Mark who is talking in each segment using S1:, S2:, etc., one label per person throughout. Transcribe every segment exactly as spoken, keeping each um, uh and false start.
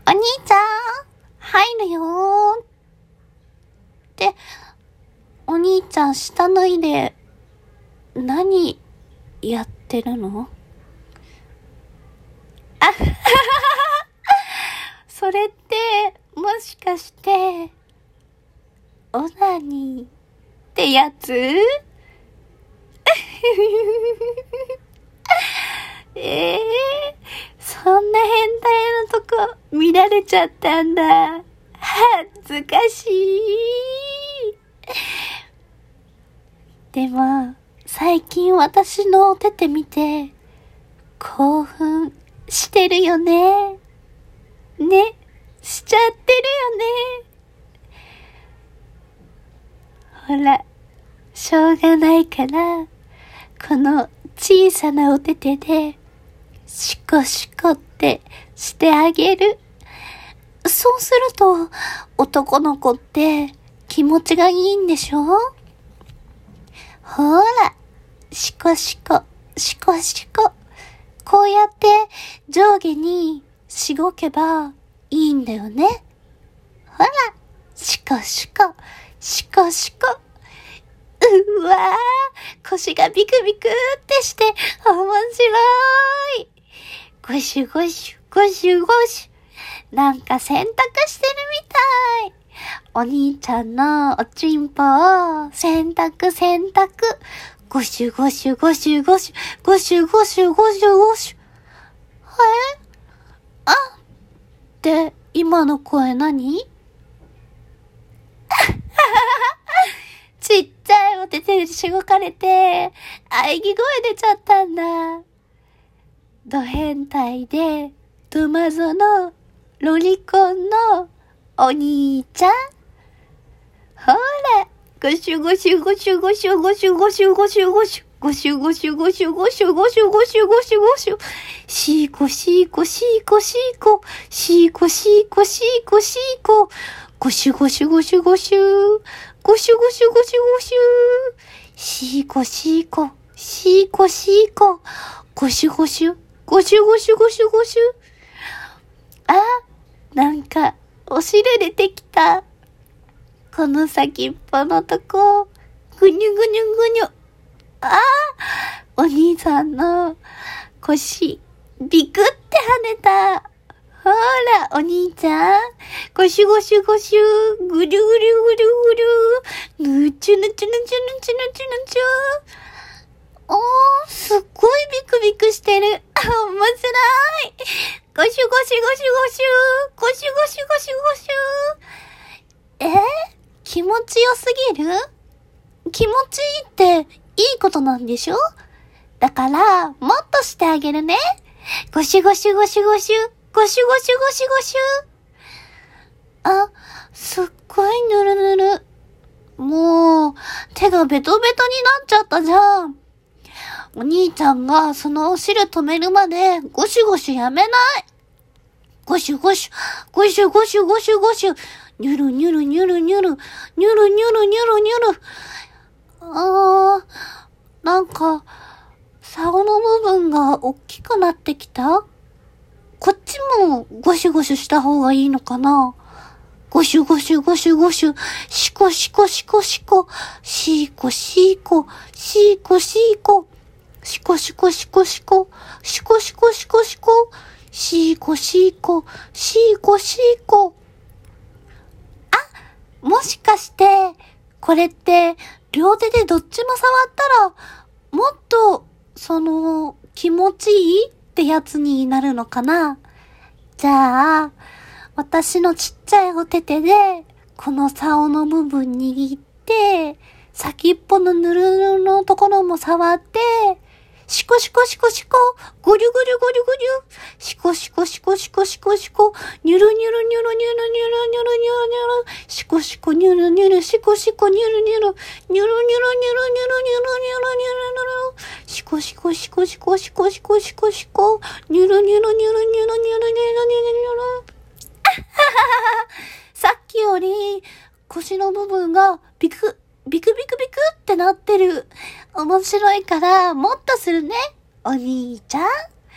S1: お兄ちゃん、入るよーって、お兄ちゃん下脱いで、何やってるの？あはははそれって、もしかして、オナニーってやつ？ええー、そんな変態のとこ見られちゃったんだ。恥ずかしい。でも、最近私のお手手見て、興奮してるよね。ね、しちゃってるよね。ほら、しょうがないから、この小さなお手手で、シコシコってしてあげる。そうすると、男の子って気持ちがいいんでしょ？ほら、シコシコ、シコシコ。こうやって上下にしごけばいいんだよね。ほら、シコシコ、シコシコ。うわー、腰がビクビクってして面白い。ゴシュゴシュ、ゴシュゴシュ。なんか洗濯してるみたい。お兄ちゃんのおちんぽを洗濯洗濯。ゴシュゴシュゴシュゴシュ、ゴシュゴシュゴシュゴシュ。え？あって、今の声何？ちっちゃいお手手でしごかれて、喘ぎ声出ちゃったんだ。ド変態で、ドマゾの、ロリコンの、お兄ちゃん。ほら、ゴシュゴシュゴシュゴシュゴシュゴシュゴシュゴシュ。ゴシュゴシュゴシュゴシュゴシュゴシュゴシュゴシュ。シーコシーコシーコシーコ。シーコシーコシーコシーコ。ゴシュゴシュゴシュゴシュ。ゴシュゴシュゴシュゴシュ。シーコシーコ。シーコシーコ。ゴシュゴシュ。ゴシュゴシュゴシュゴシュ。あ、なんか、お汁出てきた。この先っぽのとこ、ぐにゅぐにゅぐにゅ。あ、お兄さんの腰、ビクって跳ねた。ほら、お兄ちゃん。ゴシュゴシュゴシュ。ぐるぐるぐるぐる。ぬちゅぬちゅぬちゅぬちゅぬちゅぬちゅ。おー、すっごいビクビクしてる。あ、面白い。ゴシュゴシュゴシュゴシュ。ゴシュゴシュゴシュゴシュ。えー、気持ちよすぎる？気持ちいいっていいことなんでしょ？だから、もっとしてあげるね。ゴシュゴシュゴシュゴシュ。ゴシュゴシュゴシュゴシュ。あ、すっごいぬるぬる。もう、手がベトベトになっちゃったじゃん。お兄ちゃんがそのお汁止めるまでゴシュゴシュやめない。ゴシュゴシュ、ゴシュゴシュゴシュゴシュ。ニュルニュルニュルニュル、ニュルニュルニュルニュル。あー、なんか、竿の部分が大きくなってきた？こっちもゴシュゴシュした方がいいのかな？ゴシュゴシュゴシュゴシュ、シコシコシコシコ、シーコシーコ、シーコシーコ、シコシコシコシコ、シコシコシコシコ、シーコシーコ、シーコシーコ。あ、もしかして、これって、両手でどっちも触ったら、もっと、その、気持ちいいってやつになるのかな？じゃあ、私のちっちゃいお手手で、この竿の部分握って、先っぽのぬるぬるのところも触って、シコシコシコシコ、ゴリュゴリュゴリュゴリュ、シコシコシコシコシコシコ、ニュルニュルニュルニュルニュルニュルニュルニュル、シコシコニュルニュル、シコシコニュルニュル、ニュルニュルニュルニュルニュルニュルニュルニュル、シコシコシコシコシコシコシコシコ、ニュルニュルニュルニュルニュルニュルニュルニュル。さっきより腰の部分がビクビクビクビクってなってる。面白いからもっとするね。お兄ちゃん、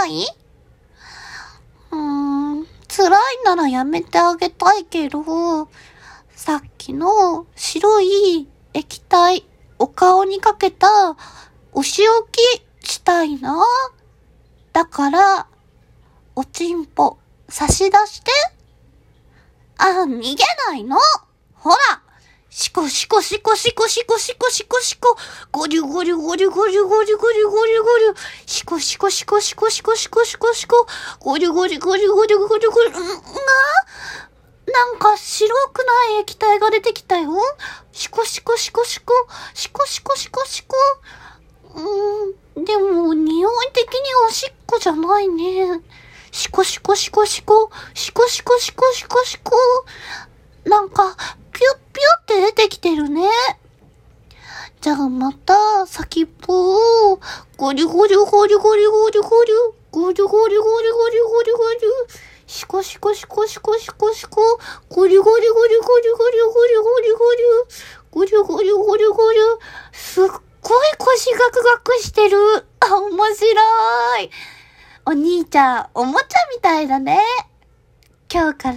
S1: ない？うーん、辛いならやめてあげたいけど、さっきの白い液体、お顔にかけたお仕置きしたいな。だから、おちんぽ差し出して。あ、逃げないの。ほら。シコシコシコシコシコシコシコシコ。ゴリュゴリュゴリュゴリュゴリュゴリュゴリュゴリュ。シコシコシコシコシコシコシコシコ。ゴリュゴリュゴリュゴリュゴリュゴリュ。んがなんか白くない液体が出てきたよ。シコシコシコシコ。シコシコシコシコ。うーん、でも匂い的におしっこじゃないね。シコシコシコシコ。シコシコシコシコシコ。なんか、ピュッピュって出てきてるね。じゃあまた、先っぽを、ゴリゴリゴリゴリゴリゴリ、ゴリゴリゴリゴリゴリゴリゴリ、シコシコシコシコシコシコ、ゴリゴリゴリゴリゴリゴリゴリゴリ、ゴリゴリゴリゴリ、すっごい腰ガクガクしてる。あ、面白い。お兄ちゃん、おもちゃみたいだね。今日から、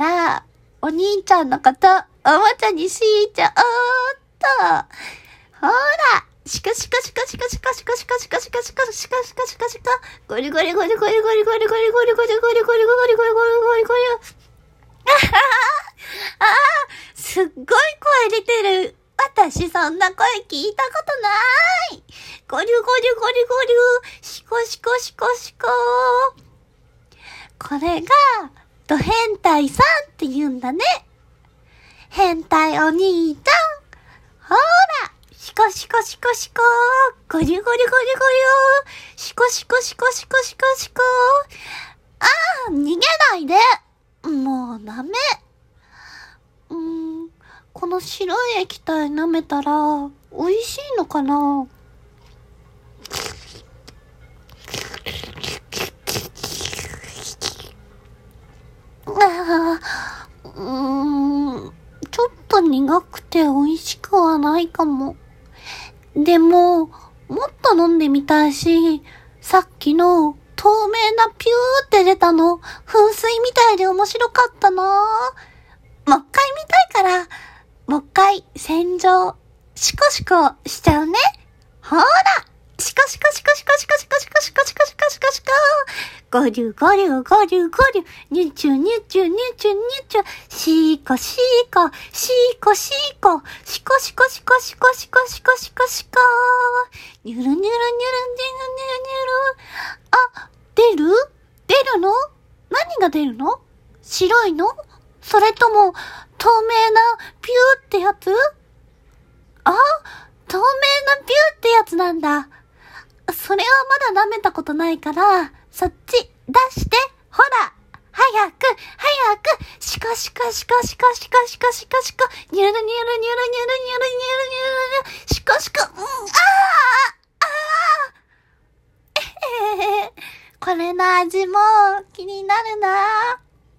S1: お兄ちゃんのこと、おもちゃにしちゃおうっと。ほら、シカシカシカシカシカシカシカシカシカシカシカシカシカシカ、ゴリゴリゴリゴリゴリゴリゴリゴリゴリゴリゴリゴリゴリゴリゴリゴリ。あははあー、すっごい声出てる。私そんな声聞いたことない。ゴリゴリゴリゴリ、シコシコシコシコ。これが、ド変態さんって言うんだね。変態お兄ちゃん。ほら、シコシコシコシコ。ゴリゴリゴリゴリシコシコシコシコシコシコ。ああ、逃げないで。もうダメ。うーん、この白い液体舐めたら美味しいのかな？ああ、うーん、ちょっと苦くて美味しくはないかも。でも、もっと飲んでみたいし、さっきの透明なピューって出たの、噴水みたいで面白かったな。もう一回見たいから、もう一回洗浄、シコシコしちゃうね。ほら、シコシコシコシコシコシコシコシコシコシコシコシコ。ゴリュゴリュゴリュゴリュ、ニュチュニュチュニュチュニュチュ、シーコシーコ、シーコシーコ、シコシコシコシコシコシコシコシコ。ニュルニュルニュルニュルニュルニュル。あ、出る？出るの？何が出るの？白いの？それとも、透明なピューってやつ？あ、透明なピューってやつなんだ。それはまだ舐めたことないから、そっち出して、ほら、早く、早く、シコシコシコシコシコシコシコシコ、ニュルニュルニュルニュルニュルニュルニュル、シコシコ、うん、あーあー、えへへ、これの味も気になるな。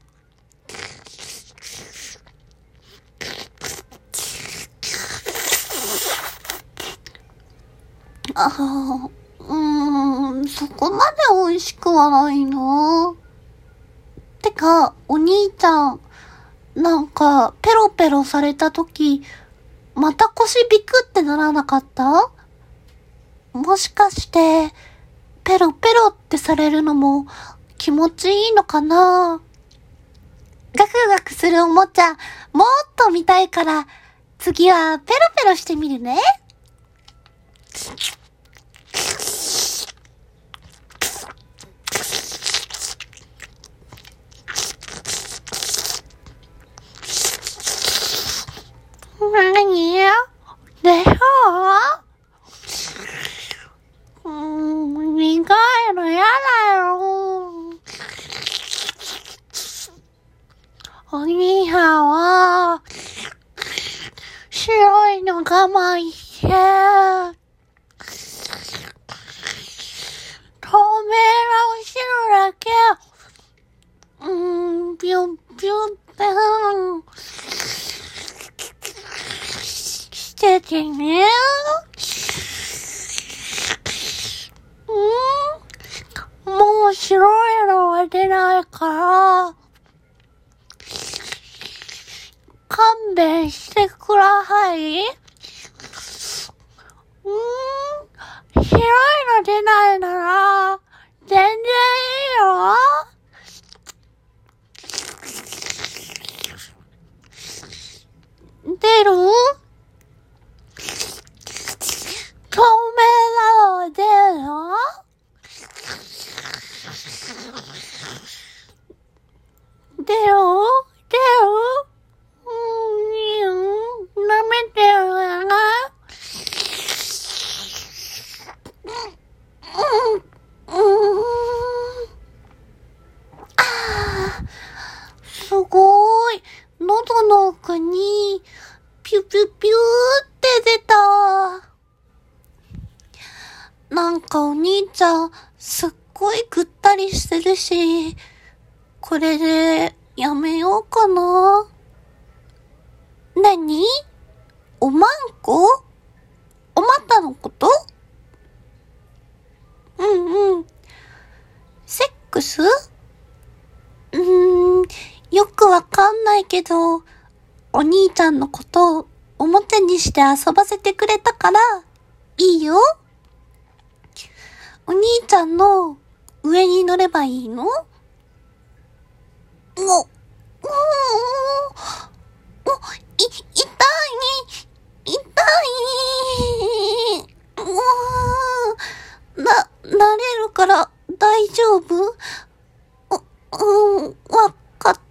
S1: ああ、うーん、そこまで美味しくはないな。てか、お兄ちゃん、なんか、ペロペロされたとき、また腰ビクってならなかった？もしかして、ペロペロってされるのも気持ちいいのかな？ガクガクするおもちゃ、もっと見たいから、次はペロペロしてみるね。何？でしょう？うーん、苦いのやだよ。お兄さんは、白いの我慢して、透明なお汁だけ、うーん、ピュンピュンピュン、しててね。うーん、もう白が出ないから、勘弁してください。うーん、白いの出ないなら、全然いいよ。出る？透明なの出るの？出る？出る？うーん、舐めてるよな。うん、うん、あー、すごい。喉の奥に、ピュピュピューって出た。なんかお兄ちゃん、すっごいぐったりしてるし、これでやめようかな。なに？おまんこ？おまたのこと？うんうん。セックス？うーん、よくわかんないけど、お兄ちゃんのことを表にして遊ばせてくれたから、いいよ。お兄ちゃんの上に乗ればいいの？お、お、お、い、痛い、痛い、もう、な、なれるから大丈夫？う、うん、わかった。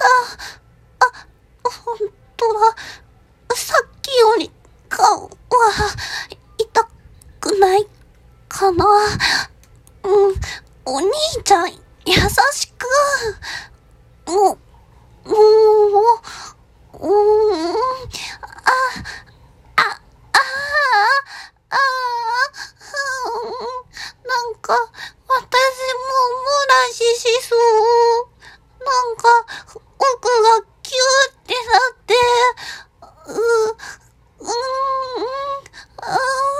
S1: あ、ほんとだ。さっきより顔は痛くないかな。うん、お兄ちゃん優しく。もう、もう、うーん、あ、あ、あ、あ、あ、なんか、私も漏らししそう。なんか、奥がキューってなって、う、うーん、あ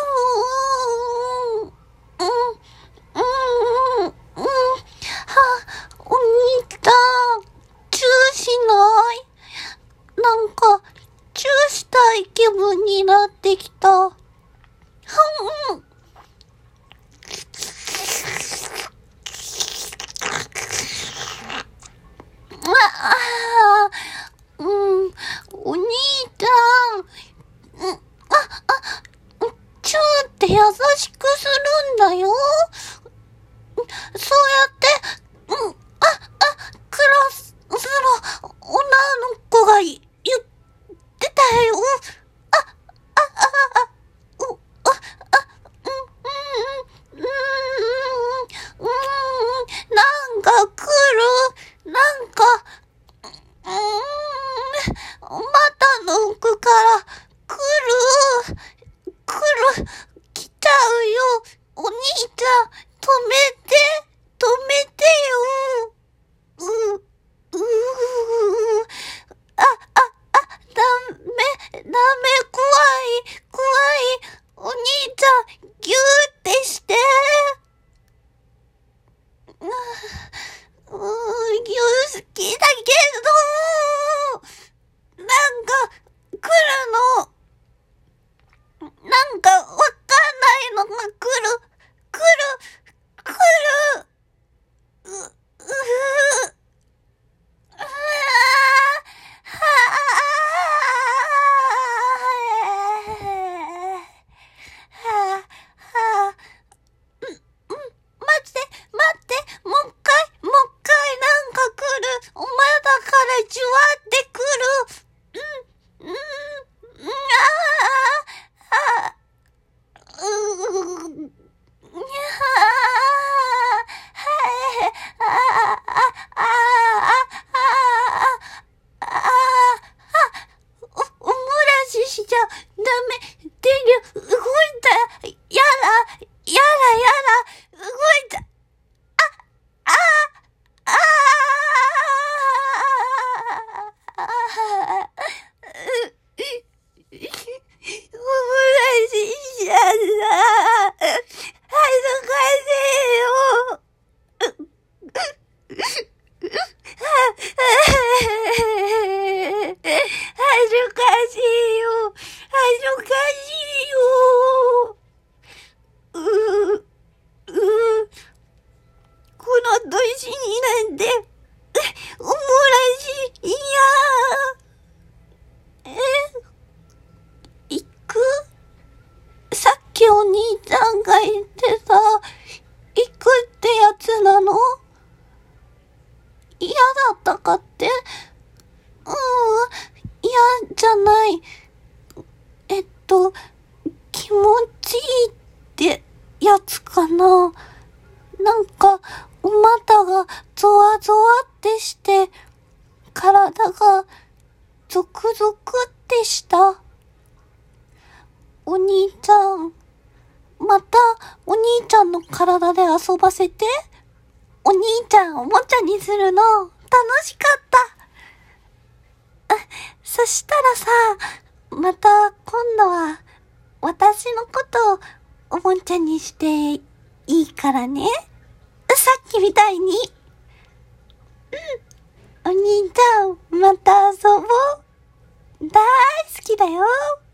S1: ー、うん、うん、うん、うん、は、お兄ちゃん、チューしない？なんか、チューしたい気分になってきた。はん、うん。ああ、うん、お兄ちゃん、うん、あ、あ、チューって優しくするんだよ。そうやって、うん、あ、あ、クラスの女の子が言ってたよ。あ、あ、あ、あ、う、あ、あ、うん、うん、うん、うん、うん、なんか来る。なんか、うーん、またの奥から来る。来る。来ちゃうよ。お兄ちゃん、止めて、止めてよ。う、うー、あ、あ、あ、ダメ、ダメ、怖い、怖い。お兄ちゃん、ギューってして。うー、うー、ギュー好きだけど、なんか、来るの。なんか、わかんないのが来る。来る。来る。う、うー、うわー、はあ、はあ、はあ、うん、うん、待って、待って、もう一回、もう一回なんか来る。お前だからだったかって？うーん、嫌じゃない。えっと、気持ちいいってやつかな。なんか、お股がゾワゾワってして、体がゾクゾクってした。お兄ちゃん、またお兄ちゃんの体で遊ばせて。お兄ちゃんおもちゃにするの楽しかった。あ、そしたらさ、また今度は私のことをおもちゃにしていいからね。さっきみたいに。うん。お兄ちゃんまた遊ぼう。大好きだよ。